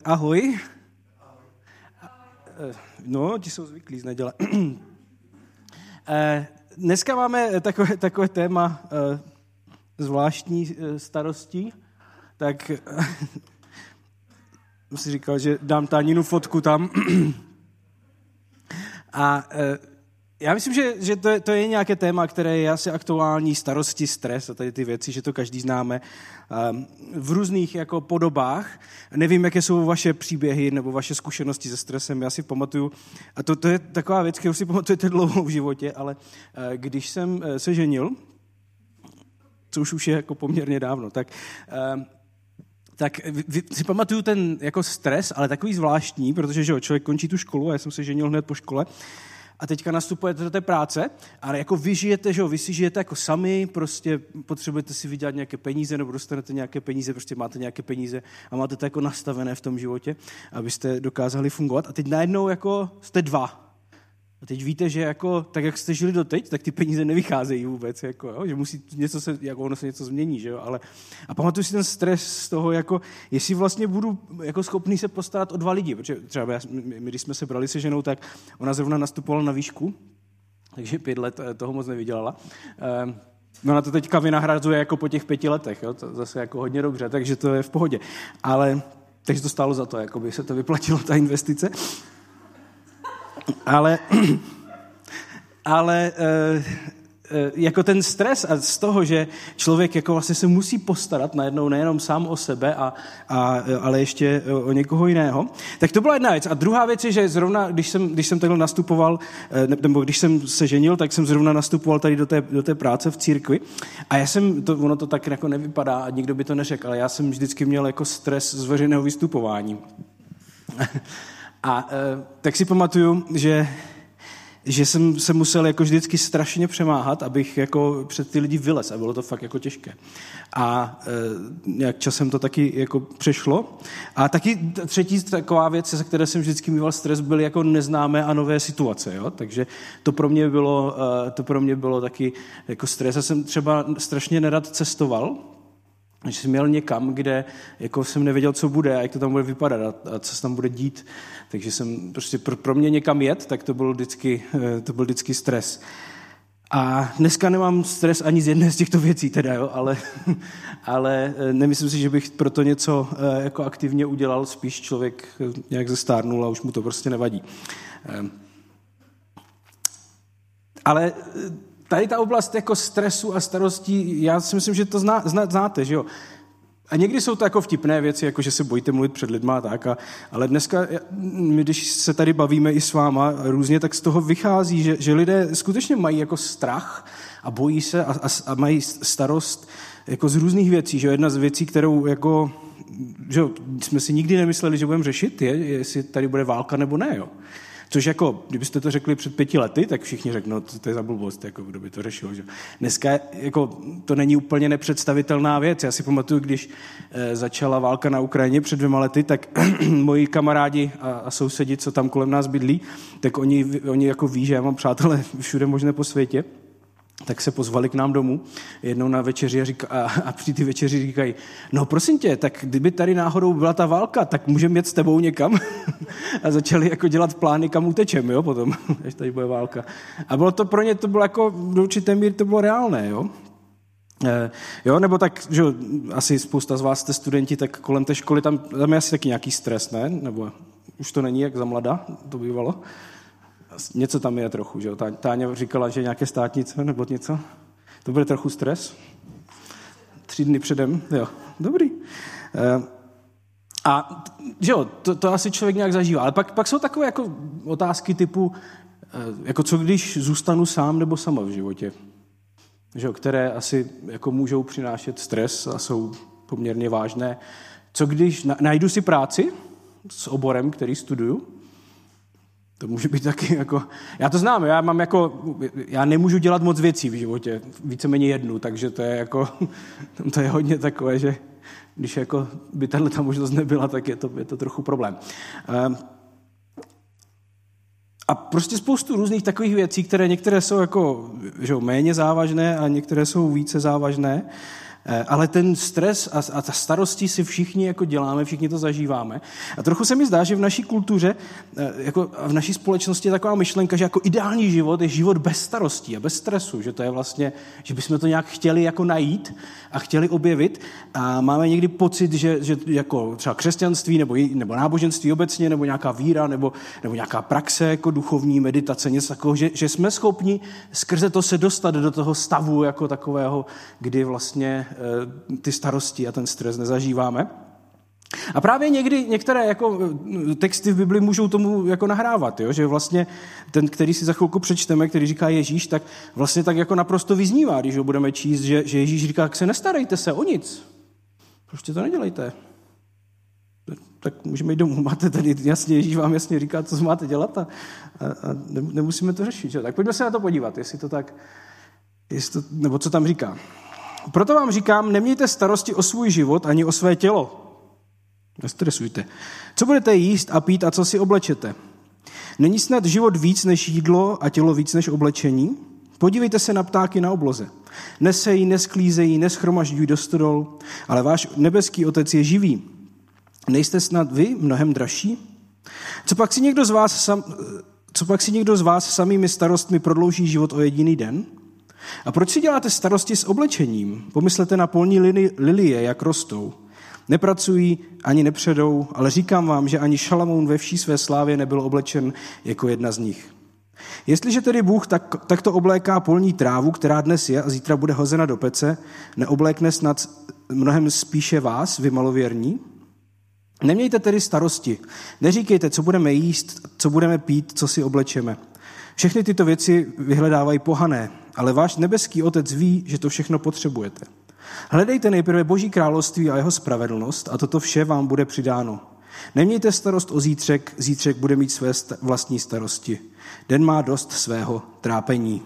Ahoj. No, ti jsou zvyklí z neděle. Dneska máme takové téma zvláštní starostí, tak jsem si říkal, že dám Táňinu fotku tam. A já myslím, že to je nějaké téma, které je asi aktuální, starosti, stres a tady ty věci, že to každý známe v různých jako podobách. Nevím, jaké jsou vaše příběhy nebo vaše zkušenosti se stresem. Já si pamatuju, a to je taková věc, kterou si pamatujete dlouho v životě, ale když jsem se ženil, což už je jako poměrně dávno, tak si pamatuju ten jako stres, ale takový zvláštní, protože že člověk končí tu školu a já jsem se ženil hned po škole a teďka nastupujete do té práce a jako vy žijete, že vy si žijete jako sami, prostě potřebujete si vydělat nějaké peníze nebo dostanete nějaké peníze, prostě máte nějaké peníze a máte to jako nastavené v tom životě, abyste dokázali fungovat a teď najednou jako jste dva. A teď víte, že jako, tak jak jste žili doteď, tak ty peníze nevycházejí vůbec, jako, jo? Že musí něco se, jako ono se něco změní, že jo, ale a pamatuju si ten stres z toho, jako, jestli vlastně budu jako schopný se postarat o 2 lidi, protože třeba my, když jsme se brali se ženou, tak ona zrovna nastupovala na výšku, takže 5 let toho moc nevydělala. No na to teďka vynahrazuje jako po těch 5 letech, jo, to zase jako hodně dobře, takže to je v pohodě, ale takže to stálo za to, jako by se to vyplatilo, ta investice. Ale jako ten stres a z toho, že člověk jako vlastně se musí postarat najednou nejenom sám o sebe, ale ještě o někoho jiného, tak to byla jedna věc. A druhá věc je, že zrovna, když jsem takhle nastupoval, nebo když jsem se ženil, tak jsem zrovna nastupoval tady do té práce v církvi. A ono to tak jako nevypadá a nikdo by to neřekl, ale já jsem vždycky měl jako stres z veřejného vystupování. A tak si pamatuju, že jsem se musel jako vždycky strašně přemáhat, abych jako před ty lidi vylez a bylo to fakt jako těžké. A nějak časem to taky jako přešlo. A taky třetí taková věc, se které jsem vždycky mýval stres, byly jako neznámé a nové situace. Jo? Takže to pro mě bylo taky jako stres. Já jsem třeba strašně nerad cestoval, že jsem měl někam, kde jako jsem nevěděl, co bude a jak to tam bude vypadat a co se tam bude dít. Takže jsem prostě pro mě někam jet, tak to byl vždycky stres. A dneska nemám stres ani z jedné z těchto věcí teda, jo, ale nemyslím si, že bych proto něco jako aktivně udělal, spíš člověk nějak zestárnul a už mu to prostě nevadí. Ale tady ta oblast jako stresu a starostí, já si myslím, že to znáte, že jo. A někdy jsou to jako vtipné věci, jako že se bojíte mluvit před lidma a tak, ale dneska, my, když se tady bavíme i s váma různě, tak z toho vychází, že lidé skutečně mají jako strach a bojí se a mají starost jako z různých věcí, že jedna z věcí, kterou jako, že jsme si nikdy nemysleli, že budeme řešit, je, jestli tady bude válka nebo ne, jo. Což jako, kdybyste to řekli před 5 lety, tak všichni řeknou, no, to je za blbost, jako kdo by to řešil. Že? Dneska jako, to není úplně nepředstavitelná věc. Já si pamatuju, když začala válka na Ukrajině před 2 lety, tak moji kamarádi a sousedi, co tam kolem nás bydlí, tak oni jako ví, že já mám přátelé všude možné po světě, tak se pozvali k nám domů jednou na večeři a při ty večeři říkají, no prosím tě, tak kdyby tady náhodou byla ta válka, tak můžeme jet s tebou někam a začali jako dělat plány, kam utečem, jo, potom, až tady bude válka. A bylo to pro ně, to bylo jako do určité míry to bylo reálné, jo. Jo, nebo tak, že asi spousta z vás jste studenti, tak kolem té školy tam je asi taky nějaký stres, ne? Nebo už to není jak za mlada, to bývalo. Něco tam je trochu, že jo. Táňa říkala, že nějaké státnice nebo něco. To bude trochu stres. 3 dny předem, jo. Dobrý. A že jo, to asi člověk nějak zažívá. Ale pak jsou takové jako otázky typu, jako co když zůstanu sám nebo sama v životě. Že jo, které asi jako můžou přinášet stres a jsou poměrně vážné. Co když najdu si práci s oborem, který studuju, to může být taky jako, já to znám, já nemůžu dělat moc věcí v životě, víceméně jednu, takže to je jako, to je hodně takové, že když jako by tato možnost nebyla, tak je to trochu problém. A prostě spoustu různých takových věcí, které některé jsou jako, že méně závažné a některé jsou více závažné. Ale ten stres a ta starosti si všichni jako děláme, všichni to zažíváme. A trochu se mi zdá, že v naší kultuře, jako v naší společnosti je taková myšlenka, že jako ideální život je život bez starostí a bez stresu, že to je vlastně, že bychom to nějak chtěli jako najít a chtěli objevit a máme někdy pocit, že jako třeba křesťanství nebo náboženství obecně, nebo nějaká víra, nebo nějaká praxe jako duchovní meditace, něco takového, že jsme schopni skrze to se dostat do toho stavu jako takového, kdy vlastně ty starosti a ten stres nezažíváme. A právě některé jako texty v Bibli můžou tomu jako nahrávat, jo? Že vlastně ten, který si za chvilku přečteme, který říká Ježíš, tak vlastně tak jako naprosto vyznívá, když ho budeme číst, že Ježíš říká, jak se nestarejte se o nic. Prostě to nedělejte. Tak můžeme jít domů. Máte tady jasně, Ježíš vám jasně říká, co máte dělat a nemusíme to řešit. Že? Tak pojďme se na to podívat, jestli to tak, nebo co tam říká. Proto vám říkám, nemějte starosti o svůj život ani o své tělo. Nestresujte. Co budete jíst a pít a co si oblečete? Není snad život víc než jídlo a tělo víc než oblečení? Podívejte se na ptáky na obloze. Nesejí, nesklízejí, neschromažďují do stodol, ale váš nebeský otec je živý. Nejste snad vy mnohem dražší? Co pak si někdo z vás samými starostmi prodlouží život o jediný den? A proč si děláte starosti s oblečením? Pomyslete na polní lilie, jak rostou. Nepracují ani nepředou, ale říkám vám, že ani Šalamoun ve vší své slávě nebyl oblečen jako jedna z nich. Jestliže tedy Bůh takto obléká polní trávu, která dnes je a zítra bude hozena do pece, neoblékne snad mnohem spíše vás, vy malověrní? Nemějte tedy starosti. Neříkejte, co budeme jíst, co budeme pít, co si oblečeme. Všechny tyto věci vyhledávají pohané, ale váš nebeský otec ví, že to všechno potřebujete. Hledejte nejprve Boží království a jeho spravedlnost a toto vše vám bude přidáno. Nemějte starost o zítřek, zítřek bude mít své vlastní starosti. Den má dost svého trápení.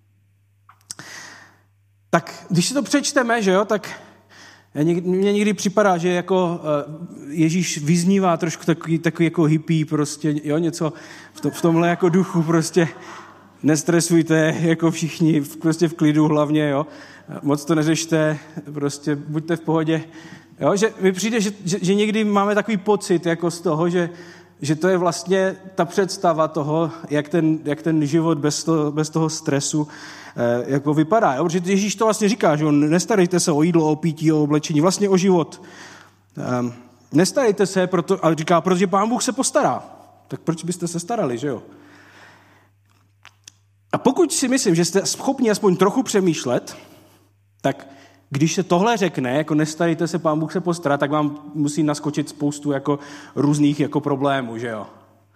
Tak když si to přečteme, že jo, tak mně někdy připadá, že jako Ježíš vyznívá trošku takový jako hippie, prostě, jo, něco v tomhle jako duchu, prostě nestresujte, jako všichni, prostě v klidu hlavně, jo, moc to neřešte, prostě buďte v pohodě, jo, že mi přijde, že někdy máme takový pocit jako z toho, že to je vlastně ta představa toho, jak ten život bez toho stresu jako vypadá. Jo? Protože Ježíš to vlastně říká, že nestarejte se o jídlo, o pití, o oblečení, vlastně o život. Nestarejte se, ale říká, protože Pán Bůh se postará. Tak proč byste se starali, že jo? A pokud si myslím, že jste schopni aspoň trochu přemýšlet, tak když se tohle řekne, jako nestarejte se, Pán Bůh se postará, tak vám musí naskočit spoustu jako různých jako problémů, že jo?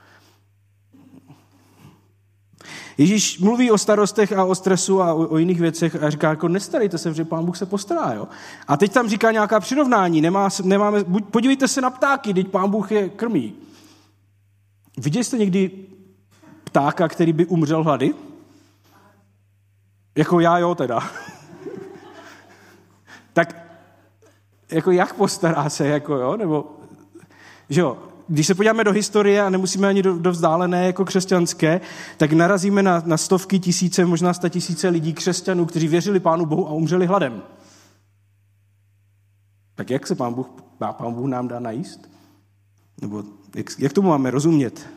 Ježíš mluví o starostech a o stresu a o jiných věcech a říká, jako nestarejte se, že Pán Bůh se postará, jo? A teď tam říká nějaká přirovnání, podívejte se na ptáky, teď Pán Bůh je krmí. Viděli jste někdy ptáka, který by umřel hlady? Jako já, jo, teda. Tak jako jak postará se, jako jo, nebo, že jo, když se podíváme do historie a nemusíme ani do vzdálené jako křesťanské, tak narazíme na stovky tisíce, možná 100 000 lidí, křesťanů, kteří věřili Pánu Bohu a umřeli hladem. Tak jak se Pán Bůh nám dá najíst? Nebo jak tomu máme rozumět?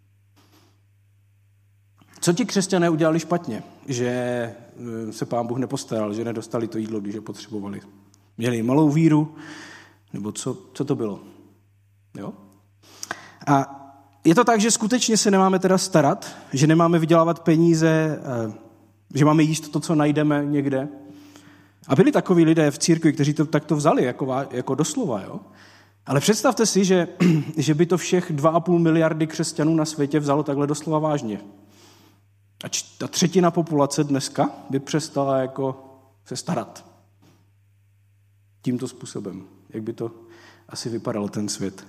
Co ti křesťané udělali špatně? Že se Pán Bůh nepostaral, že nedostali to jídlo, když je potřebovali. Měli malou víru, nebo co to bylo? Jo? A je to tak, že skutečně se nemáme teda starat, že nemáme vydělávat peníze, že máme jíst to, co najdeme někde. A byli takoví lidé v církvi, kteří to takto vzali, jako doslova. Jo? Ale představte si, že by to všech 2,5 miliardy křesťanů na světě vzalo takhle doslova vážně. A ta třetina populace dneska by přestala jako se starat tímto způsobem. Jak by to asi vypadalo ten svět?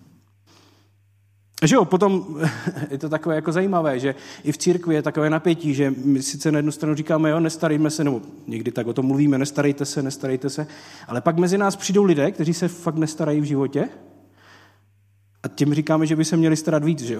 Že jo, potom je to takové jako zajímavé, že i v církvi je takové napětí, že my sice na jednu stranu říkáme, jo, nestarejme se, nebo někdy tak o tom mluvíme, nestarejte se, ale pak mezi nás přijdou lidé, kteří se fakt nestarají v životě a těm říkáme, že by se měli starat víc, že jo.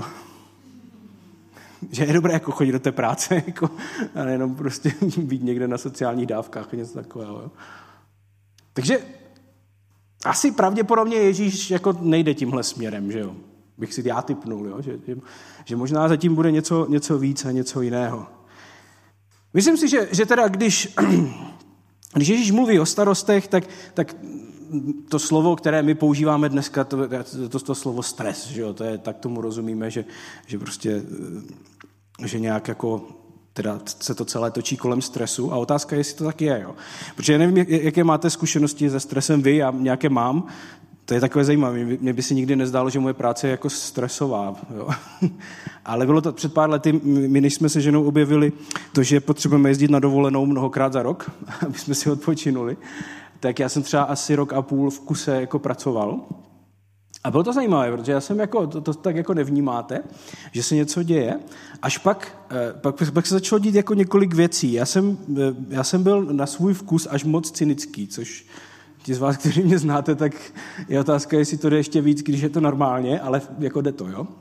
Že je dobré jako chodit do té práce, jako, a nejenom prostě být někde na sociálních dávkách, něco takového. Jo. Takže asi pravděpodobně Ježíš jako nejde tímhle směrem, že jo? Bych si já tipnul, jo? Že možná zatím bude něco víc a něco jiného. Myslím si, že teda když Ježíš mluví o starostech, tak to slovo, které my používáme dneska, to slovo stres, že jo? Tak tomu rozumíme, že prostě, že nějak jako teda se to celé točí kolem stresu a otázka je, jestli to tak je, jo? Protože já nevím, jaké máte zkušenosti se stresem vy, já nějaké mám, to je takové zajímavé, mě by si nikdy nezdálo, že moje práce je jako stresová, jo? Ale bylo to před pár lety, my než jsme se ženou objevili to, že potřebujeme jezdit na dovolenou mnohokrát za rok, aby jsme si odpočinuli, tak já jsem třeba asi 1,5 roku v kuse jako pracoval. A bylo to zajímavé, protože já jsem jako, to tak jako nevnímáte, že se něco děje, až pak se začalo dít jako několik věcí. Já jsem byl na svůj vkus až moc cynický, což ti z vás, kteří mě znáte, tak je otázka, jestli to jde ještě víc, když je to normálně, ale jako jde to, jo.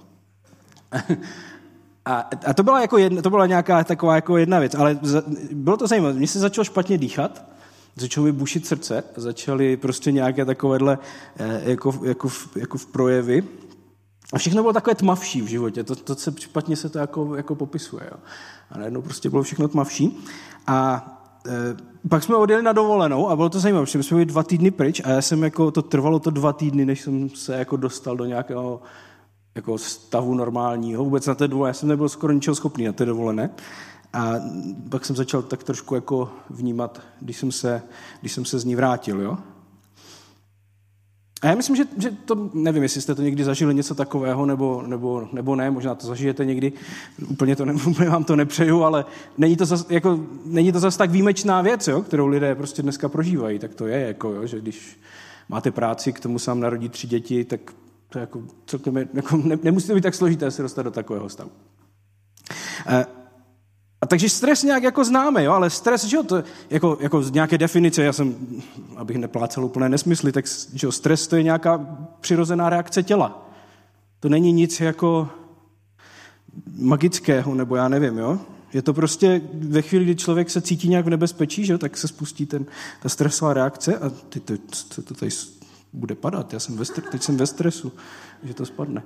A to byla nějaká taková jako jedna věc, ale bylo to zajímavé. Mně se začalo špatně dýchat, začalo mi bušit srdce, začaly prostě nějaké takovéhle jako v projevy. A všechno bylo takové tmavší v životě, špatně se to jako popisuje. Jo. A najednou prostě bylo všechno tmavší. A pak jsme odjeli na dovolenou a bylo to zajímavé, protože jsme byli 2 týdny pryč a já jsem jako, to trvalo 2 týdny, než jsem se jako dostal do nějakého jako stavu normálního. Vůbec na té dovolené, já jsem nebyl skoro ničeho schopný na té dovolené. A pak jsem začal tak trošku jako vnímat, když jsem se z ní vrátil, jo. A já myslím, že to, nevím, jestli jste to někdy zažili něco takového, nebo ne, možná to zažijete někdy, úplně vám to nepřeju, ale není to zas tak výjimečná věc, jo, kterou lidé prostě dneska prožívají, tak to je, jako, jo, že když máte práci, k tomu sám narodí 3 děti, tak to jako celkem jako, nemusí to být tak složité se dostat do takového stavu. A takže stres nějak jako známe, jo, ale stres, že jo, to jako z nějaké definice, já jsem, abych neplácal úplné nesmysly, tak že jo, stres to je nějaká přirozená reakce těla. To není nic jako magického, nebo já nevím, jo. Je to prostě ve chvíli, kdy člověk se cítí nějak v nebezpečí, že jo, tak se spustí ta stresová reakce a to tady bude padat, teď jsem ve stresu, že to spadne.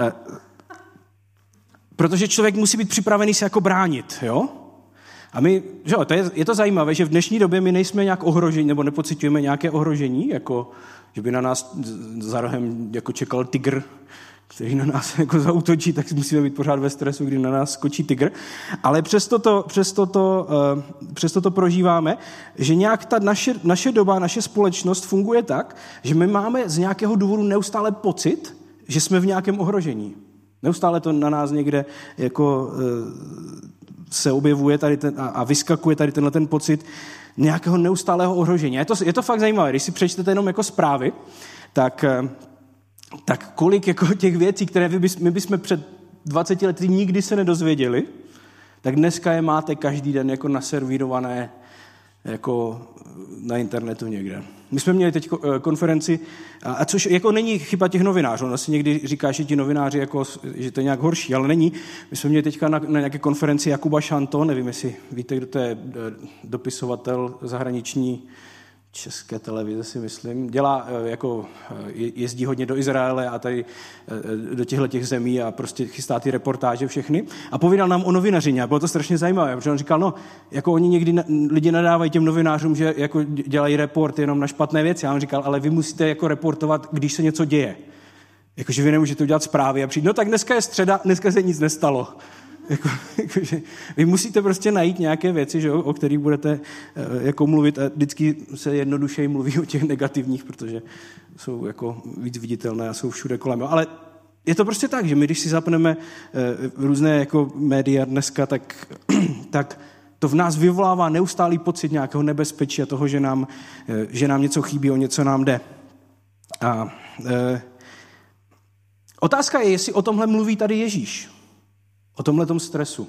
Protože člověk musí být připravený se jako bránit, jo? A my, že jo, je to zajímavé, že v dnešní době my nejsme nějak ohrožení, nebo nepociťujeme nějaké ohrožení, jako že by na nás za rohem jako čekal tygr, který na nás jako zaútočí, tak musíme být pořád ve stresu, kdy na nás skočí tygr. Ale přesto to prožíváme, že nějak ta naše doba, naše společnost funguje tak, že my máme z nějakého důvodu neustále pocit, že jsme v nějakém ohrožení. Neustále to na nás někde jako se objevuje tady a vyskakuje tady tenhle ten pocit nějakého neustálého ohrožení. Je to fakt zajímavé, když si přečtete jenom jako zprávy, tak kolik jako těch věcí, které my bychom před 20 lety nikdy se nedozvěděli, tak dneska je máte každý den jako naservírované jako na internetu někde. My jsme měli teď konferenci, a což jako není chyba těch novinářů, ono si někdy říká, že ti novináři, jako, že to je nějak horší, ale není. My jsme měli teďka na nějaké konferenci Jakuba Šanto, nevím, jestli víte, kdo to je, dopisovatel zahraniční České televize, si myslím. Dělá, jako jezdí hodně do Izraele a tady do těchto zemí a prostě chystá ty reportáže všechny. A povídal nám o novinařině a bylo to strašně zajímavé, protože on říkal, no, jako oni někdy lidi nadávají těm novinářům, že jako dělají report jenom na špatné věci. A on říkal, ale vy musíte jako reportovat, když se něco děje. Jakože vy nemůžete udělat zprávy a přijít, no tak dneska je středa, dneska se nic nestalo. Jakože vy musíte prostě najít nějaké věci, že, o kterých budete jako mluvit a vždycky se jednodušeji mluví o těch negativních, protože jsou jako víc viditelné a jsou všude kolem. Ale je to prostě tak, že my, když si zapneme různé jako média dneska, tak to v nás vyvolává neustálý pocit nějakého nebezpečí a toho, že nám něco chybí, o něco nám jde. A otázka je, jestli o tomhle mluví tady Ježíš. O tomhletom stresu.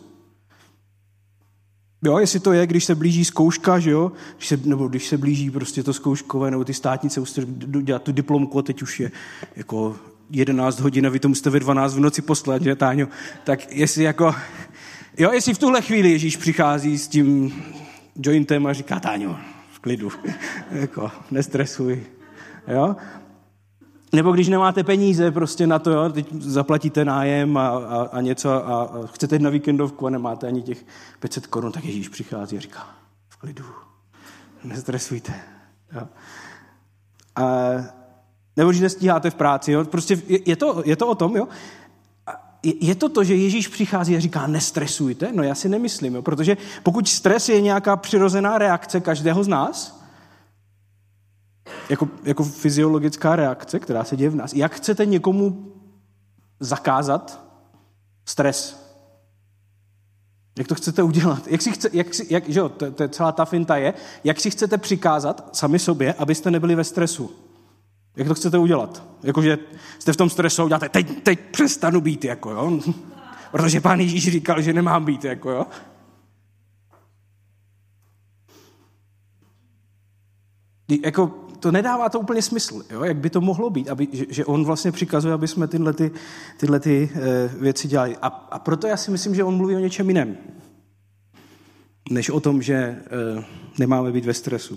Jo, jestli to je, když se blíží zkouška, že jo, když se blíží prostě to zkouškové, nebo ty státnice musíte dělat tu diplomku a teď už je jako 11 hodin a vy to musíte ve 12 v noci poslat, že, Táňo? Tak jestli jestli v tuhle chvíli Ježíš přichází s tím jointem a říká, Táňo, klidu, jako, nestresuj, jo. Nebo když nemáte peníze prostě na to, jo, teď zaplatíte nájem a něco a chcete jít na víkendovku a nemáte ani těch 500 korun, tak Ježíš přichází a říká, v klidu, nestresujte. Jo. Nebo když nestíháte v práci, jo, prostě je to o tom, jo. Je to, že Ježíš přichází a říká, nestresujte? No já si nemyslím, jo, protože pokud stres je nějaká přirozená reakce každého z nás, jako fyziologická reakce, která se děje v nás, jak chcete někomu zakázat stres? Jak to chcete udělat? To je celá ta finta je, jak si chcete přikázat sami sobě, abyste nebyli ve stresu? Jak to chcete udělat? Jakože jste v tom stresu a uděláte, teď přestanu být, jako jo? Protože Pán Ježíš říkal, že nemám být, jako jo? Jako, to nedává to úplně smysl, jo? Jak by to mohlo být, že on vlastně přikazuje, aby jsme tyhle věci dělali. A proto já si myslím, že on mluví o něčem jiném, než o tom, že nemáme být ve stresu.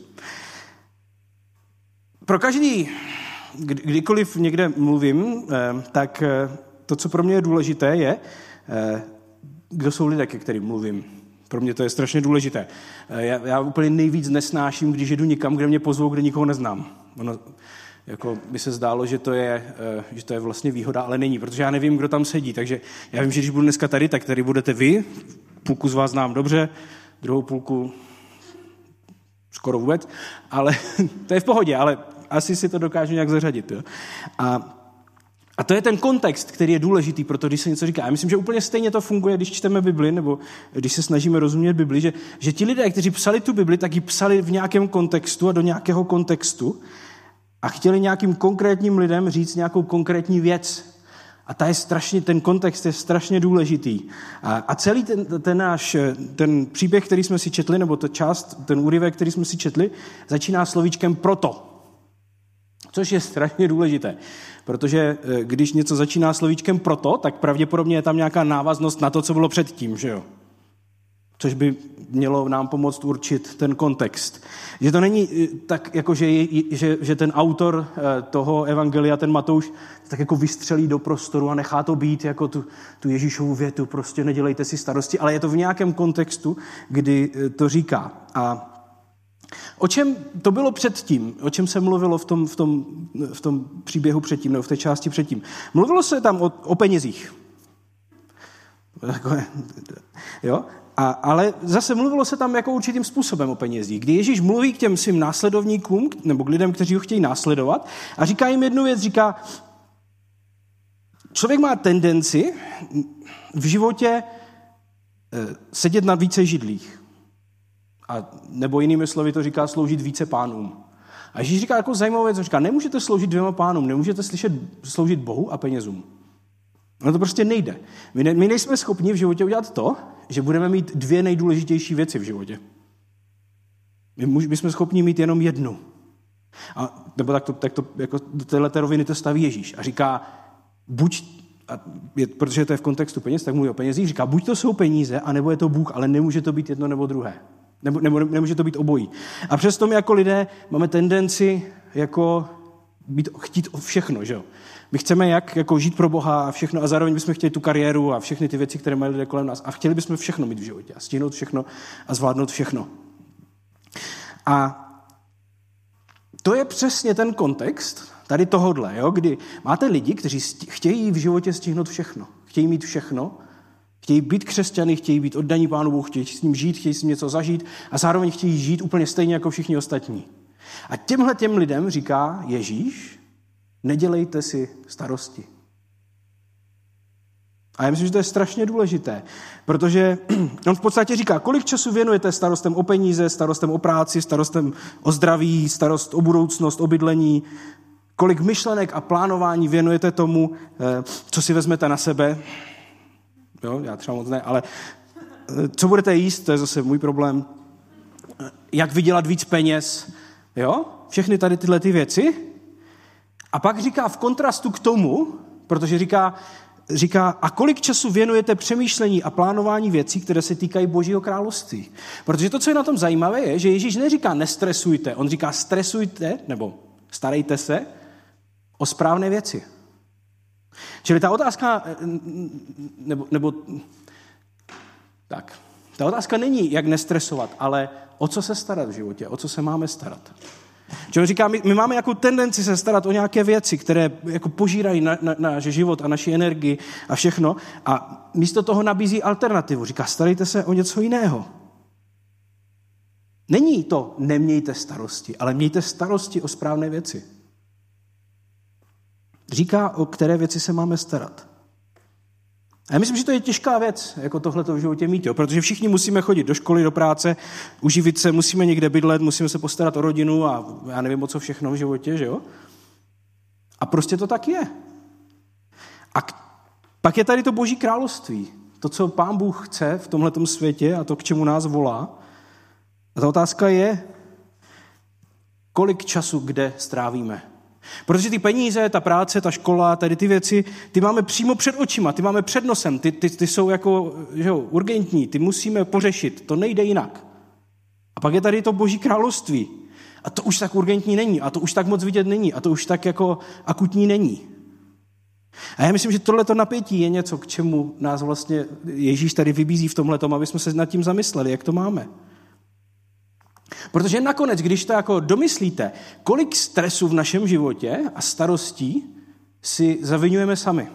Pro každý, kdykoliv někde mluvím, tak to, co pro mě je důležité, je, kdo jsou lidé, ke kterým mluvím. Pro mě to je strašně důležité. Já úplně nejvíc nesnáším, když jdu někam, kde mě pozvou, kde nikoho neznám. Ono, jako by se zdálo, že to je vlastně výhoda, ale není, protože já nevím, kdo tam sedí. Takže já vím, že když budu dneska tady, tak tady budete vy, půlku z vás znám dobře, druhou půlku skoro vůbec, ale to je v pohodě, ale asi si to dokážu nějak zařadit. Jo. A to je ten kontext, který je důležitý pro to, když se něco říká. Já myslím, že úplně stejně to funguje, když čteme Bibli, nebo když se snažíme rozumět Bibli, že ti lidé, kteří psali tu Bibli, tak ji psali v nějakém kontextu a do nějakého kontextu a chtěli nějakým konkrétním lidem říct nějakou konkrétní věc. A ten kontext je strašně důležitý. A celý ten příběh, který jsme si četli, nebo ten úryvek, který jsme si četli, začíná slovíčkem proto. Což je strašně důležité, protože když něco začíná slovíčkem proto, tak pravděpodobně je tam nějaká návaznost na to, co bylo předtím, že jo? Což by mělo nám pomoct určit ten kontext. Že to není tak, jako že ten autor toho evangelia, ten Matouš, tak jako vystřelí do prostoru a nechá to být jako tu Ježíšovu větu, prostě nedělejte si starosti, ale je to v nějakém kontextu, kdy to říká. A o čem to bylo předtím? O čem se mluvilo v tom příběhu předtím, nebo v té části předtím? Mluvilo se tam o penězích. Jo? Ale zase mluvilo se tam jako určitým způsobem o penězích. Kdy Ježíš mluví k těm svým následovníkům, nebo k lidem, kteří ho chtějí následovat, a říká jim jednu věc, říká, člověk má tendenci v životě sedět na více židlích. A nebo jinými slovy to říká sloužit více pánům. A Ježíš říká jako zajímavou věc, říká, nemůžete sloužit dvěma pánům, nemůžete sloužit Bohu a penězům. No to prostě nejde. My nejsme schopni v životě udělat to, že budeme mít dvě nejdůležitější věci v životě. My jsme schopni mít jenom jednu. Nebo tak to jako do téhleté roviny to staví Ježíš. A říká, protože to je v kontextu peněz, tak mluví o penězích, říká, buď to jsou peníze, anebo je to Bůh, ale nemůže to být jedno nebo druhé. Nebo nemůže to být obojí. A přesto my jako lidé máme tendenci jako chtít všechno, že jo? My chceme jako žít pro Boha a všechno a zároveň bychom chtěli tu kariéru a všechny ty věci, které mají lidé kolem nás a chtěli bychom všechno mít v životě a stihnout všechno a zvládnout všechno. A to je přesně ten kontext tady tohodle, jo? Kdy máte lidi, kteří chtějí v životě stihnout všechno, chtějí mít všechno, chtějí být křesťany, chtějí být oddaní Pánu Bohu, chtějí s ním žít, chtějí s ním něco zažít a zároveň chtějí žít úplně stejně jako všichni ostatní. A těm lidem říká Ježíš, nedělejte si starosti. A já myslím, že to je strašně důležité, protože on v podstatě říká, kolik času věnujete starostem o peníze, starostem o práci, starostem o zdraví, starost o budoucnost, o bydlení, kolik myšlenek a plánování věnujete tomu, co si vezmete na sebe. Jo, já třeba moc ne, ale co budete jíst, to je zase můj problém. Jak vydělat víc peněz, jo? Všechny tady tyhle ty věci. A pak říká v kontrastu k tomu, protože říká, říká, a kolik času věnujete přemýšlení a plánování věcí, které se týkají Božího království. Protože to, co je na tom zajímavé, je, že Ježíš neříká nestresujte, on říká stresujte, nebo starejte se o správné věci. Čili ta otázka, ta otázka není, jak nestresovat, ale o co se starat v životě, o co se máme starat. Čili říká, my máme jako tendenci se starat o nějaké věci, které jako požírají náš život a naši energii a všechno a místo toho nabízí alternativu. Říká, starejte se o něco jiného. Není to nemějte starosti, ale mějte starosti o správné věci. Říká, o které věci se máme starat. A já myslím, že to je těžká věc, jako tohleto v životě mít, jo? Protože všichni musíme chodit do školy, do práce, uživit se, musíme někde bydlet, musíme se postarat o rodinu a já nevím o co všechno v životě, že jo? A prostě to tak je. A pak je tady to Boží království, to, co Pán Bůh chce v tomhletom světě a to, k čemu nás volá. A ta otázka je, kolik času kde strávíme. Protože ty peníze, ta práce, ta škola, tady ty věci, ty máme přímo před očima, ty máme před nosem, ty jsou jako urgentní, ty musíme pořešit, to nejde jinak. A pak je tady to Boží království. A to už tak urgentní není, a to už tak moc vidět není, a to už tak jako akutní není. A já myslím, že tohleto napětí je něco, k čemu nás vlastně Ježíš tady vybízí v tomhletom, aby jsme se nad tím zamysleli, jak to máme. Protože nakonec, když to jako domyslíte, kolik stresu v našem životě a starostí si zaviňujeme sami.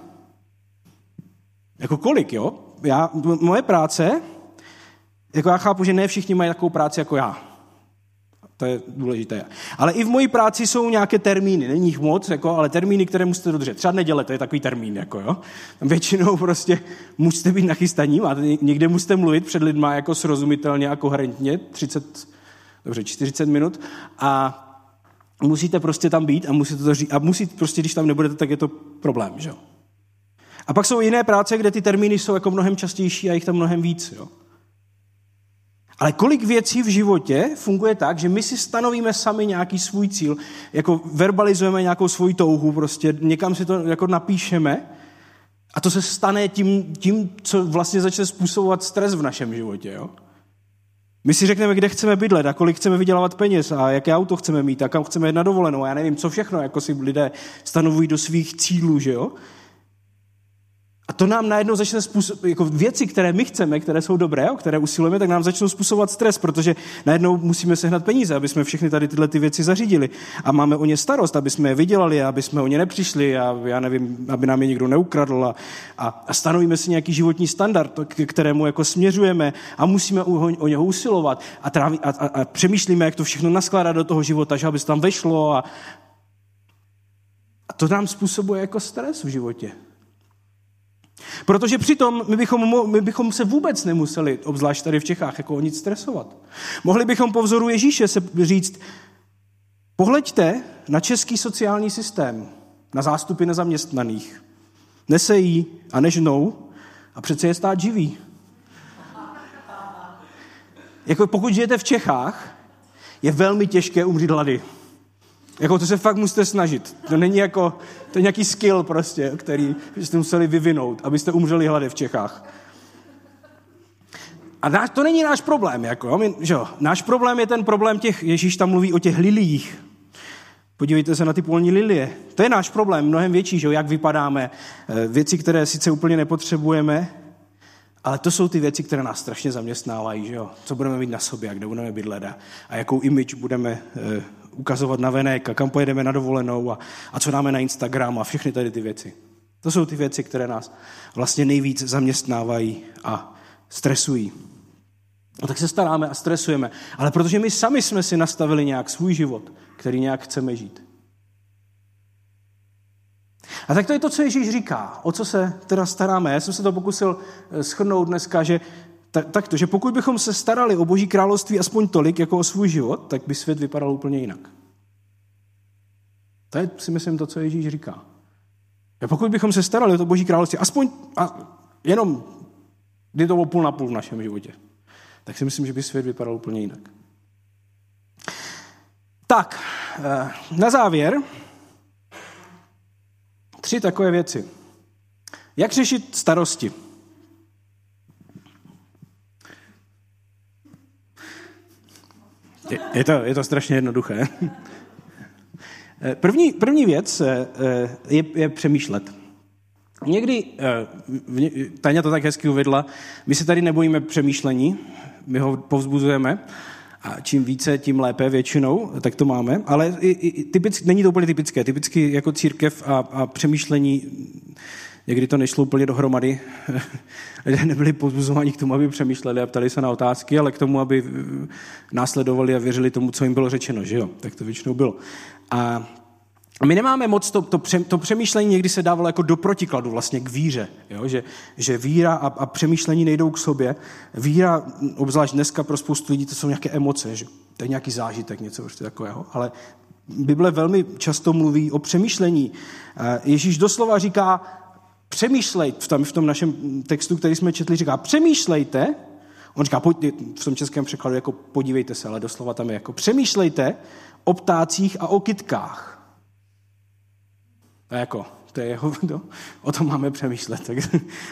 Jako kolik, jo? Moje práce, jako já chápu, že ne všichni mají takovou práci jako já. To je důležité. Ale i v mojí práci jsou nějaké termíny, není jich moc, jako, ale termíny, které musíte dodržet. Třeba neděle, to je takový termín, jako, jo? Většinou prostě musíte být nachystaní, a někde musíte mluvit před lidma jako srozumitelně a koherentně, 40 minut a musíte prostě tam být a musíte to říct, a prostě, když tam nebudete, tak je to problém, že jo. A pak jsou jiné práce, kde ty termíny jsou jako mnohem častější a jich tam mnohem víc, jo. Ale kolik věcí v životě funguje tak, že my si stanovíme sami nějaký svůj cíl, jako verbalizujeme nějakou svoji touhu, prostě někam si to jako napíšeme a to se stane tím, co vlastně začne způsobovat stres v našem životě, jo. My si řekneme, kde chceme bydlet a kolik chceme vydělávat peněz a jaké auto chceme mít a kam chceme jít na dovolenou. Já nevím, co všechno, jako si lidé stanovují do svých cílů, že jo? A to nám najednou začne jako věci, které my chceme, které jsou dobré, o které usilujeme, tak nám začnou způsobovat stres, protože najednou musíme sehnat peníze, aby jsme všechny tady tyhle ty věci zařídili. A máme o ně starost, aby jsme je vydělali, aby jsme o ně nepřišli a já nevím, aby nám je někdo neukradl a stanovíme si nějaký životní standard, k kterému jako směřujeme a musíme o něho usilovat a přemýšlíme, jak to všechno naskládat do toho života, že aby se tam vešlo a to nám způsobuje jako stres v životě. Protože přitom my bychom se vůbec nemuseli, obzvlášť tady v Čechách, jako o nic stresovat. Mohli bychom po vzoru Ježíše se říct, pohleďte na český sociální systém, na zástupy nezaměstnaných. Nesejí a nežnou a přece je stát živý. Jako pokud žijete v Čechách, je velmi těžké umřít hlady. Jako to se fakt musíte snažit. To není jako, to je nějaký skill prostě, který jste museli vyvinout, abyste umřeli hlady v Čechách. A to není náš problém, jako, že jo. Náš problém je ten problém Ježíš tam mluví o těch liliích. Podívejte se na ty polní lilie. To je náš problém, mnohem větší, že jo, jak vypadáme, věci, které sice úplně nepotřebujeme, ale to jsou ty věci, které nás strašně zaměstnávají, že jo. Co budeme mít na sobě, a kde budeme bydlet a jakou image budeme ukazovat na venek a kam pojedeme na dovolenou a co dáme na Instagram a všechny tady ty věci. To jsou ty věci, které nás vlastně nejvíc zaměstnávají a stresují. A tak se staráme a stresujeme, ale protože my sami jsme si nastavili nějak svůj život, který nějak chceme žít. A tak to je to, co Ježíš říká, o co se teda staráme. Já jsem se to pokusil shrnout dneska, že takto, že pokud bychom se starali o Boží království aspoň tolik, jako o svůj život, tak by svět vypadal úplně jinak. To je, si myslím, to, co Ježíš říká. A pokud bychom se starali o to Boží království aspoň jenom, kdy to bylo půl na půl v našem životě, tak si myslím, že by svět vypadal úplně jinak. Tak, na závěr 3 takové věci. Jak řešit starosti? Je to strašně jednoduché. První věc je přemýšlet. Někdy, Taňa to tak hezky uvedla, my se tady nebojíme přemýšlení, my ho povzbuzujeme a čím více, tím lépe většinou, tak to máme, ale není to úplně typické. Typicky jako církev a přemýšlení, někdy to nešlo úplně dohromady. Lidé nebyli povzbuzováni k tomu, aby přemýšleli a ptali se na otázky, ale k tomu, aby následovali a věřili tomu, co jim bylo řečeno, že jo? Tak to většinou bylo. A my nemáme moc, to přemýšlení někdy se dávalo jako do protikladu vlastně k víře, jo? Že víra a přemýšlení nejdou k sobě. Víra, obzvlášť dneska pro spoustu lidí, to jsou nějaké emoce, že to je nějaký zážitek, něco prostě takového, ale Bible velmi často mluví o přemýšlení. Ježíš doslova říká, přemýšlejte, v tom našem textu, který jsme četli, říká, přemýšlejte, on říká, v tom českém překladu jako podívejte se, ale doslova tam je jako přemýšlejte o ptácích a o kytkách. To je jeho, o tom máme přemýšlet. Tak.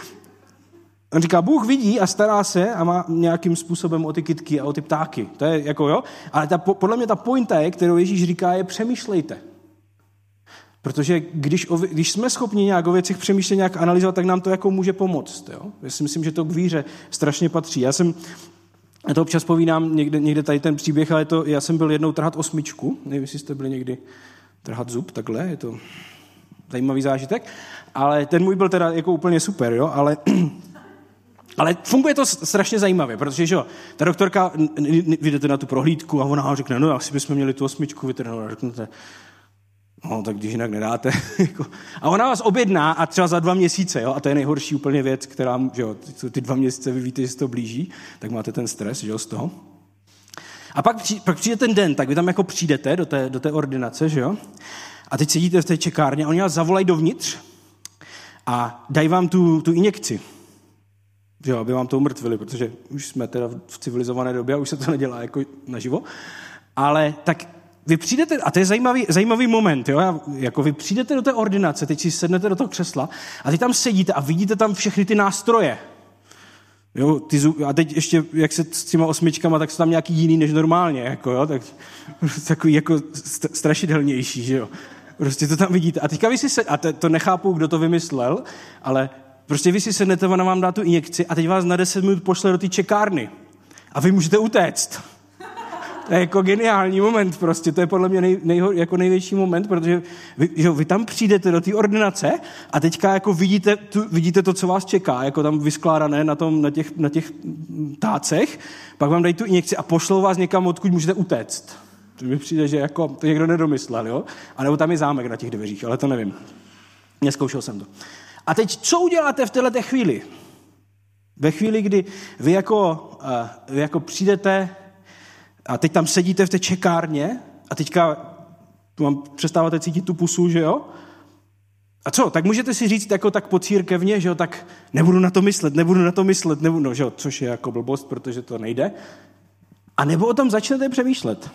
On říká, Bůh vidí a stará se a má nějakým způsobem o ty kytky a o ty ptáky. To je jako jo, ale podle mě ta pointa je, kterou Ježíš říká, je přemýšlejte. Protože když jsme schopni nějak o věcech přemýšlet, nějak analyzovat, tak nám to jako může pomoct. Jo? Já si myslím, že to k víře strašně patří. Já to občas povídám někde tady ten příběh, ale já jsem byl jednou trhat 8, nevím, jestli jste byli někdy trhat zub, takhle, je to zajímavý zážitek, ale ten můj byl teda jako úplně super, jo, ale funguje to strašně zajímavě, protože jo, ta doktorka, vy jdete na tu prohlídku a ona řekne, no asi bychom měli tu 8 vytrhnout a řeknete, no tak když jinak nedáte. A ona vás objedná a třeba za 2 měsíce, jo, a to je nejhorší úplně věc, která, že jo, ty 2 měsíce vy víte, že se to blíží, tak máte ten stres, že jo, z toho. A pak přijde ten den, tak vy tam jako přijdete do té ordinace, že jo, a teď sedíte v té čekárně a oni vás zavolají dovnitř a dají vám tu injekci. Že jo, aby vám to umrtvili, protože už jsme teda v civilizované době a už se to nedělá jako naživo. Ale tak vy přijdete, a to je zajímavý moment, jo, jako vy přijdete do té ordinace, teď si sednete do toho křesla a teď tam sedíte a vidíte tam všechny ty nástroje. Jo, a teď ještě, jak se s těma 8, tak jsou tam nějaký jiný než normálně, jako jo, tak takový jako strašidelnější, že jo. Prostě to tam vidíte. A teďka vy si to nechápu, kdo to vymyslel, ale prostě vy si sednete, ona vám dá tu injekci a teď vás na 10 minut pošle do té čekárny. A vy můžete utéct. To je jako geniální moment prostě, to je podle mě jako největší moment, protože vy tam přijdete do té ordinace a teďka jako vidíte to, co vás čeká, jako tam vyskládané na těch tácech, pak vám dají tu injekci a pošlou vás někam, odkud můžete utéct. To mi přijde, že jako to někdo nedomyslel, jo? A nebo tam je zámek na těch dveřích, ale to nevím. Neskoušel jsem to. A teď, co uděláte v této chvíli? Ve chvíli, kdy vy jako přijdete a teď tam sedíte v té čekárně a teďka přestáváte cítit tu pusu, že jo? A co? Tak můžete si říct jako tak po církevně, že jo? Tak nebudu na to myslet, no, že jo? Což je jako blbost, protože to nejde. A nebo o tom začnete přemýšlet.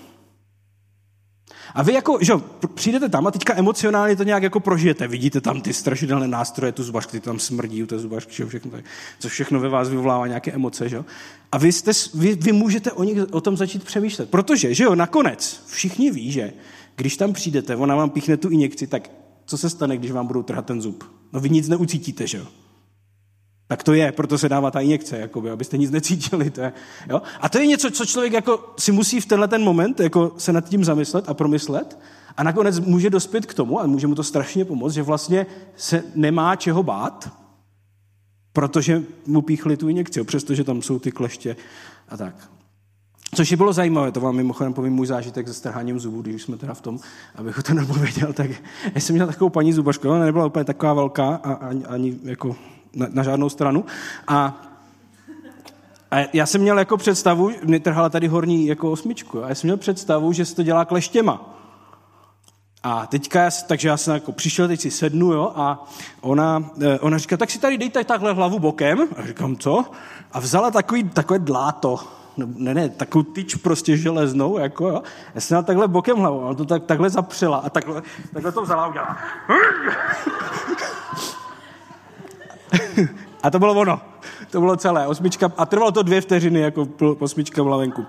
A vy jako, že jo, přijdete tam a teďka emocionálně to nějak jako prožijete. Vidíte tam ty strašidelné nástroje, tu zubařku, ty tam smrdí u té zubařky, že jo, co všechno ve vás vyvolává nějaké emoce, že jo. A vy můžete o tom začít přemýšlet. Protože, že jo, nakonec všichni ví, že když tam přijdete, ona vám píchne tu injekci, tak co se stane, když vám budou trhat ten zub? No vy nic neucítíte, že jo. Tak to je, proto se dává ta injekce, jakoby, abyste nic necítili. To je, jo? A to je něco, co člověk jako si musí v tenhle ten moment jako se nad tím zamyslet a promyslet a nakonec může dospět k tomu, a může mu to strašně pomoct, že vlastně se nemá čeho bát, protože mu píchli tu injekci, přestože tam jsou ty kleště a tak. Což je bylo zajímavé, to vám mimochodem povím můj zážitek se strháním zubů, když jsme teda v tom, abych to nepověděl, tak já jsem měl takovou paní zubařku, ona nebyla úplně taková velká a ani jako na žádnou stranu. A já jsem měl jako představu, mě trhala tady horní jako 8, a já jsem měl představu, že se to dělá kleštěma. A teďka, takže já jsem jako přišel, teď si sednu, jo, a ona říká, tak si tady dejte takhle hlavu bokem. A říkám, co? A vzala takové dláto, ne, takovou tyč prostě železnou, jako jo. Já jsem dal takhle bokem hlavu, ona to takhle zapřela a takhle to vzala a udělala. A to bylo ono. To bylo celé. 8. A trvalo to 2 vteřiny, jako 8 byla venku.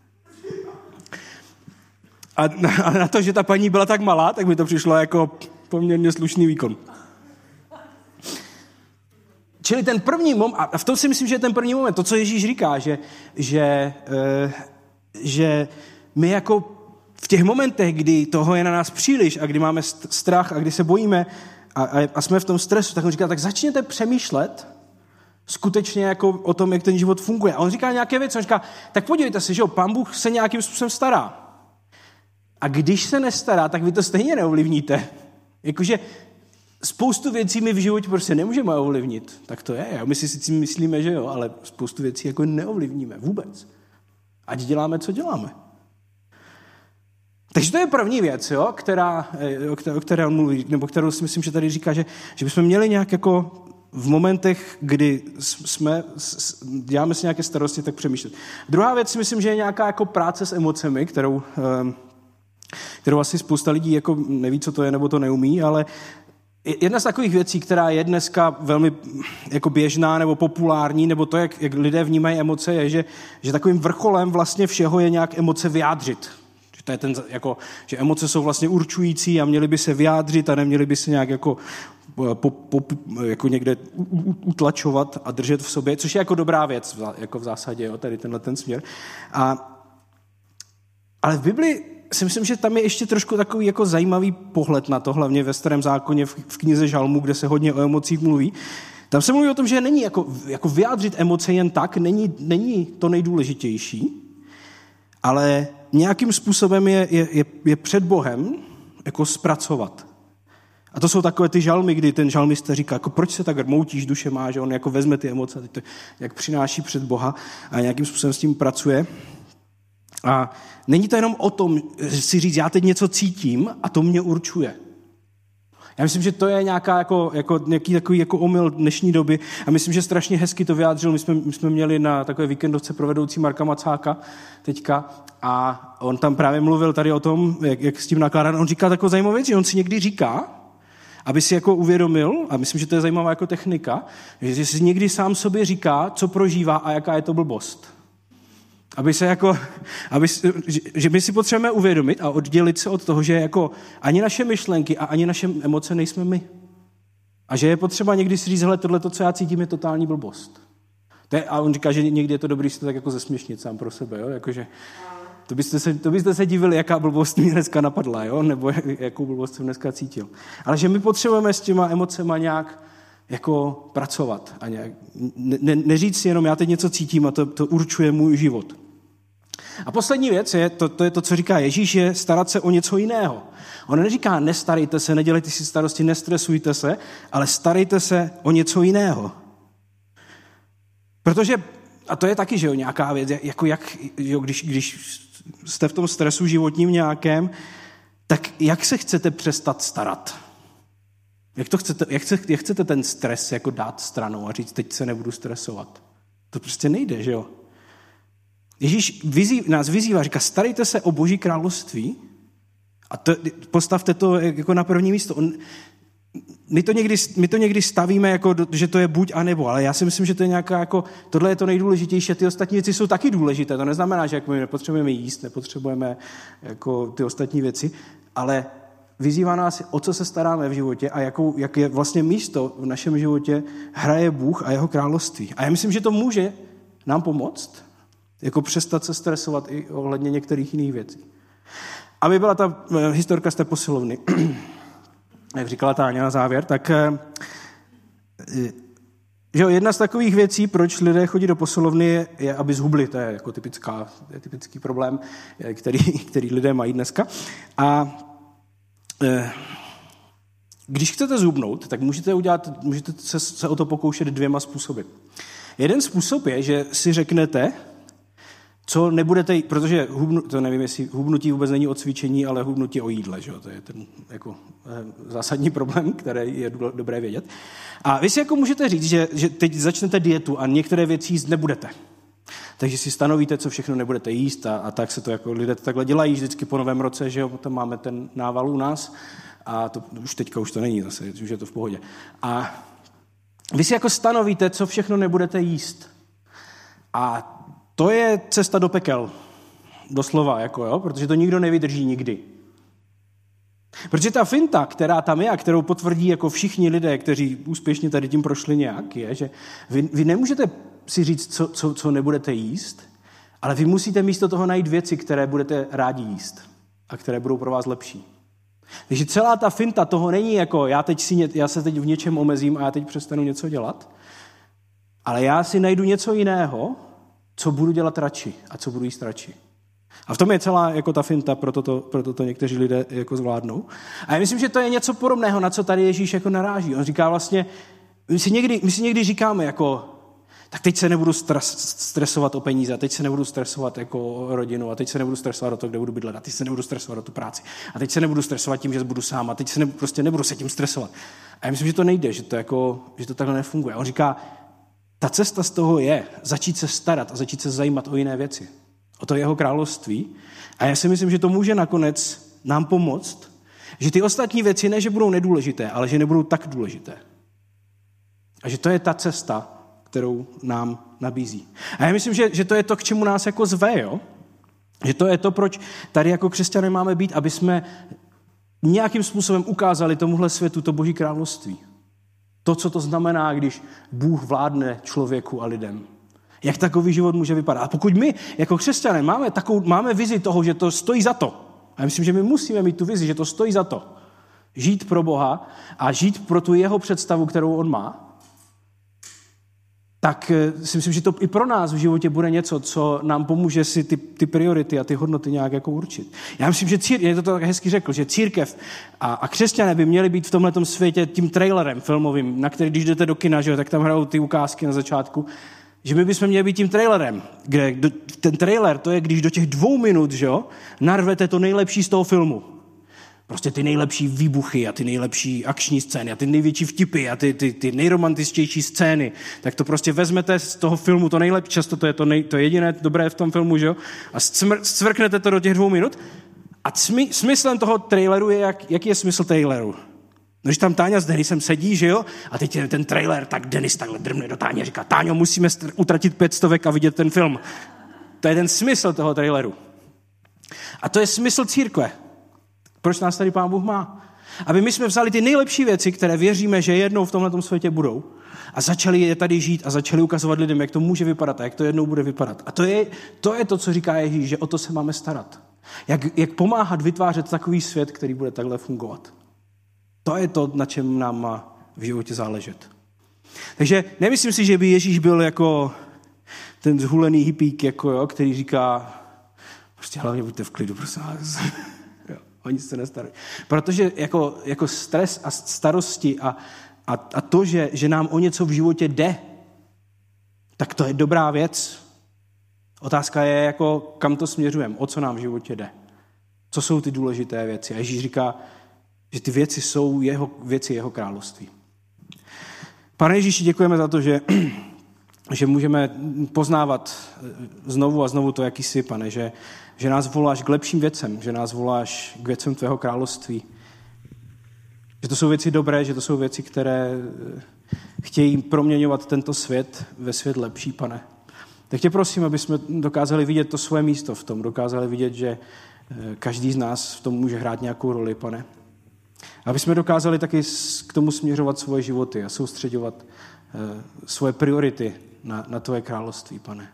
A na to, že ta paní byla tak malá, tak mi to přišlo jako poměrně slušný výkon. Čili ten první moment, a v tom si myslím, že je ten první moment, to, co Ježíš říká, že my jako v těch momentech, kdy toho je na nás příliš a kdy máme strach a kdy se bojíme a jsme v tom stresu, tak on říká, tak začněte přemýšlet skutečně jako o tom, jak ten život funguje. A on říká nějaké věci, on říká, tak podívejte se, že jo, Pán Bůh se nějakým způsobem stará. A když se nestará, tak vy to stejně neovlivníte. Jakože spoustu věcí my v životě prostě nemůžeme ovlivnit. Tak to je. My si sice myslíme, že jo, ale spoustu věcí jako neovlivníme vůbec. Ať děláme, co děláme. Takže to je první věc, jo, o které on mluví, nebo kterou si myslím, že tady říká, že bychom měli nějak jako v momentech, kdy děláme si nějaké starosti, tak přemýšlet. Druhá věc si myslím, že je nějaká jako práce s emocemi, kterou asi spousta lidí jako neví, co to je, nebo to neumí, ale jedna z takových věcí, která je dneska velmi jako běžná nebo populární, nebo to, jak lidé vnímají emoce, je, že takovým vrcholem vlastně všeho je nějak emoce vyjádřit. To je že emoce jsou vlastně určující a měly by se vyjádřit a neměly by se nějak jako někde utlačovat a držet v sobě, což je jako dobrá věc jako v zásadě, jo, tady tenhle ten směr. Ale v Biblii si myslím, že tam je ještě trošku takový jako zajímavý pohled na to, hlavně ve Starém zákoně v knize Žalmů, kde se hodně o emocích mluví. Tam se mluví o tom, že není jako vyjádřit emoce jen tak, není to nejdůležitější, ale nějakým způsobem je před Bohem jako zpracovat. A to jsou takové ty žalmy, kdy ten žalmista říká, jako proč se tak rmoutíš, duše má, že on jako vezme ty emoce, teď to jak přináší před Boha a nějakým způsobem s tím pracuje. A není to jenom o tom, si říct, já teď něco cítím a to mě určuje. Já myslím, že to je nějaký takový jako omyl dnešní doby a myslím, že strašně hezky to vyjádřil. My jsme měli na takové víkendovce pro vedoucí Marka Macáka teďka a on tam právě mluvil tady o tom, jak s tím nakládá. On říká takovou zajímavou věc, že on si někdy říká, aby si jako uvědomil, a myslím, že to je zajímavá jako technika, že si někdy sám sobě říká, co prožívá a jaká je to blbost. Že my si potřebujeme uvědomit a oddělit se od toho, že jako ani naše myšlenky a ani naše emoce nejsme my. A že je potřeba někdy si říct, hele, tohleto, co já cítím, je totální blbost. A on říká, že někdy je to dobrý si to tak jako zesměšnit sám pro sebe, jo? Jakože, to byste se divili, jaká blbost mě dneska napadla, jo? Nebo jakou blbost jsem dneska cítil. Ale že my potřebujeme s těma emocema nějak jako pracovat. A nějak, neříct si jenom, já teď něco cítím a to určuje můj život. A poslední věc je to, co říká Ježíš, je starat se o něco jiného. On neříká, nestarejte se, nedělejte si starosti, nestresujte se, ale starejte se o něco jiného. Protože, a to je taky, že jo, nějaká věc, když jste v tom stresu životním nějakém, tak jak se chcete přestat starat? Jak chcete ten stres jako dát stranou a říct, teď se nebudu stresovat? To prostě nejde, že jo? Ježíš nás vyzývá, říká, starejte se o Boží království a postavte to jako na první místo. My to někdy stavíme, jako, že to je buď a nebo, ale já si myslím, že to je nějaká, jako, tohle je to nejdůležitější a ty ostatní věci jsou taky důležité. To neznamená, že jako my nepotřebujeme jíst, nepotřebujeme jako ty ostatní věci, ale vyzývá nás, o co se staráme v životě a jak je vlastně místo v našem životě hraje Bůh a jeho království. A já myslím, že to může nám pomoct, jako přestat se stresovat i ohledně některých jiných věcí. Aby byla ta historka z té posilovny, jak říkala Táňa na závěr, tak že jedna z takových věcí, proč lidé chodí do posilovny, je, aby zhubli. To je jako typický problém, který lidé mají dneska. A když chcete zhubnout, tak můžete se o to pokoušet 2 způsoby. Jeden způsob je, že si řeknete, co nebudete, protože to nevím, jestli hubnutí vůbec není o cvičení, ale hubnutí o jídle, že? To je ten jako zásadní problém, který je dobré vědět. A vy si jako můžete říct, že teď začnete dietu a některé věci jíst nebudete. Takže si stanovíte, co všechno nebudete jíst a tak se to jako lidé takhle dělají vždycky po Novém roce, že jo, tam máme ten nával u nás a to už teďka už to není zase, už je to v pohodě. vy si jako stanovíte, co všechno nebudete jíst. A to je cesta do pekel. Doslova, jako jo, protože to nikdo nevydrží nikdy. Protože ta finta, která tam je a kterou potvrdí jako všichni lidé, kteří úspěšně tady tím prošli nějak, je, že vy nemůžete si říct, co nebudete jíst, ale vy musíte místo toho najít věci, které budete rádi jíst a které budou pro vás lepší. Takže celá ta finta toho není jako já se teď v něčem omezím a já teď přestanu něco dělat, ale já si najdu něco jiného, co budu dělat radši a co budu jíst radši. A v tom je celá jako ta finta, proto to někteří lidé jako zvládnou. A já myslím, že to je něco podobného, na co tady Ježíš jako naráží. On říká vlastně, my si někdy říkáme jako, tak teď se nebudu stresovat o peníze, a teď se nebudu stresovat jako o rodinu, a teď se nebudu stresovat o to, kde budu bydlet, a teď se nebudu stresovat o tu práci, a teď se nebudu stresovat tím, že budu sám, a teď se nebudu se tím stresovat. A já myslím, že to nejde, že to takhle nefunguje. A on říká, ta cesta z toho je začít se starat a začít se zajímat o jiné věci. O to jeho království. A já si myslím, že to může nakonec nám pomoct, že ty ostatní věci ne, že budou nedůležité, ale že nebudou tak důležité. A že to je ta cesta, kterou nám nabízí. A já myslím, že to je to, k čemu nás jako zve, jo? Že to je to, proč tady jako křesťané máme být, aby jsme nějakým způsobem ukázali tomuhle světu to Boží království. To, co to znamená, když Bůh vládne člověku a lidem. Jak takový život může vypadat. A pokud my jako křesťané máme vizi toho, že to stojí za to, a já myslím, že my musíme mít tu vizi, že to stojí za to, žít pro Boha a žít pro tu jeho představu, kterou on má, tak si myslím, že to i pro nás v životě bude něco, co nám pomůže si ty priority a ty hodnoty nějak jako určit. Já myslím, že je to tak hezky řekl, že církev a křesťané by měli být v tomhletom světě tím trailerem filmovým, na který, když jdete do kina, že, tak tam hrajou ty ukázky na začátku, že my bychom měli být tím trailerem, kde ten trailer, to je, když do těch 2 minut, že jo, narvete to nejlepší z toho filmu. Prostě ty nejlepší výbuchy a ty nejlepší akční scény a ty největší vtipy a ty nejromantičtější scény, tak to prostě vezmete z toho filmu to nejlepší, často to je to jediné dobré v tom filmu, že jo, a scvrknete to do těch 2 minut. A smyslem toho traileru je, jaký je smysl traileru? No, když tam Táňa s Denisem sedí, že jo, a teď je ten trailer, tak Denis takhle drmne do Táně a říká, Táňo, musíme utratit 500 a vidět ten film. To je ten smysl toho traileru. A to je smysl církve. Proč nás tady Pán Bůh má? Aby my jsme vzali ty nejlepší věci, které věříme, že jednou v tomhletom světě budou, a začali je tady žít a začali ukazovat lidem, jak to může vypadat a jak to jednou bude vypadat. A to je to, co říká Ježíš, že o to se máme starat. Jak pomáhat vytvářet takový svět, který bude takhle fungovat. To je to, na čem nám má v životě záležet. Takže nemyslím si, že by Ježíš byl jako ten zhulený hippík, jako jo, který říká, prostě hlavně buďte v klidu, prosím vás. O nic se nestarají. Protože jako stres a starosti a to, že nám o něco v životě jde, tak to je dobrá věc. Otázka je, jako, kam to směřujeme, o co nám v životě jde. Co jsou ty důležité věci. A Ježíš říká, že ty věci jsou věci jeho království. Pane Ježíši, děkujeme za to, že můžeme poznávat znovu a znovu to, jaký jsi, Pane, že nás voláš k lepším věcem, že nás voláš k věcem tvého království. Že to jsou věci dobré, že to jsou věci, které chtějí proměňovat tento svět ve svět lepší, Pane. Tak tě prosím, aby jsme dokázali vidět to svoje místo v tom, dokázali vidět, že každý z nás v tom může hrát nějakou roli, Pane. Aby jsme dokázali taky k tomu směřovat svoje životy a soustředovat svoje priority na tvoje království, Pane.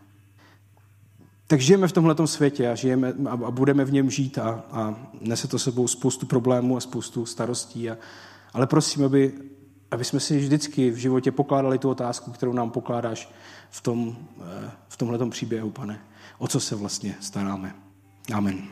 Tak žijeme v tomhletom světě a žijeme a budeme v něm žít a nese to sebou spoustu problémů a spoustu starostí. Ale prosím, aby jsme si vždycky v životě pokládali tu otázku, kterou nám pokládáš v tomhletom příběhu, Pane. O co se vlastně staráme. Amen.